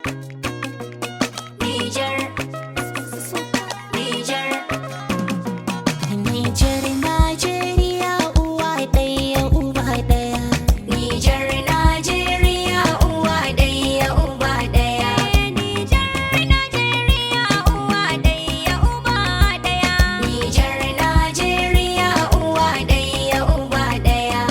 Nijar, Nijar, Nijar, Najeriya uwa ɗaya uba ɗaya. Nijar, Najeriya uwa ɗaya uba ɗaya. Nijar, Najeriya uwa ɗaya uba ɗaya. Nijar, Najeriya uwa ɗaya uba ɗaya.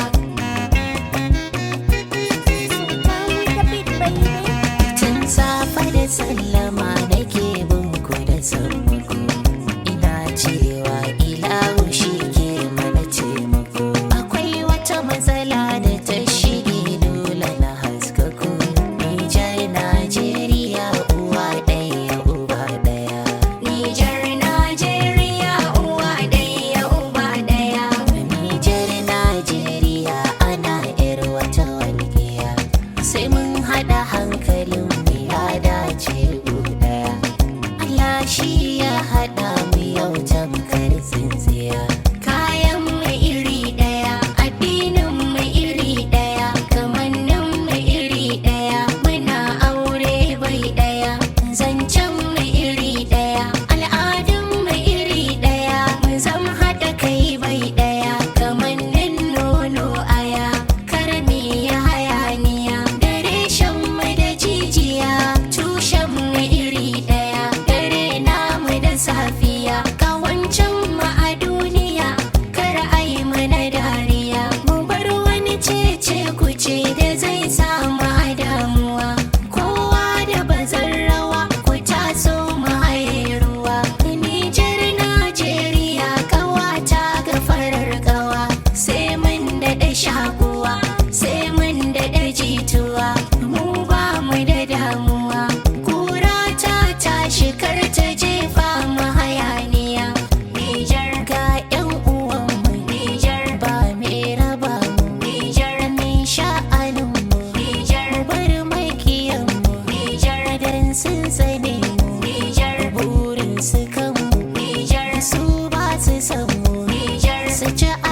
Tun safe da sallama nake bin ku da sammako, ina cewa ilahu shi ke mana taimako. Akwai wata matsala da ta shige dole na haskako. Nijar, Najeriya uwa ɗaya uba ɗaya. Nijar, Najeriya uwa ɗaya uba ɗaya. Nijar, Najeriya ana 'yar wata walƙiya, sai mun haɗa hankalin mu ya dace ɗaya. Allah shi ya haɗa mu yau tamkar tsintsiya. Kayan mu iri ɗaya, addinin mu iri ɗaya, kamannin mu iri ɗaya, muna aure bai ɗaya, zancen mu iri ɗaya, al'adun mu iri ɗaya, mu zam haɗa kai bai ɗaya, kamannin nono aya, kar mu yi hayaniya, da reshen mu da jijiya, tushen mu iri ɗaya, dare namu da safiya, kawancin mu a duniya, kar a yi mana dariya, mu bar wani cece kuce da zai samu a damuwa, kowa da bazan rawa ku taso mu haye ruwa. Nijar, Najeriya ƙawata ga farar ƙawa, sai mun daɗa shakuwa, sai mun daɗa jituwa, mu ba mu da damuwa, kura ta tashi kar ta jefa mu hayaniya. Nijar ga 'yan uwanmu, Nijar ba mai raba mu, Nijar mai sha'aninmu, Nijar bar makiyanmu, Nijar dan sun tsane mu, Nijar burin su kanmu, Nijar su ba su san mu, Nijar su ci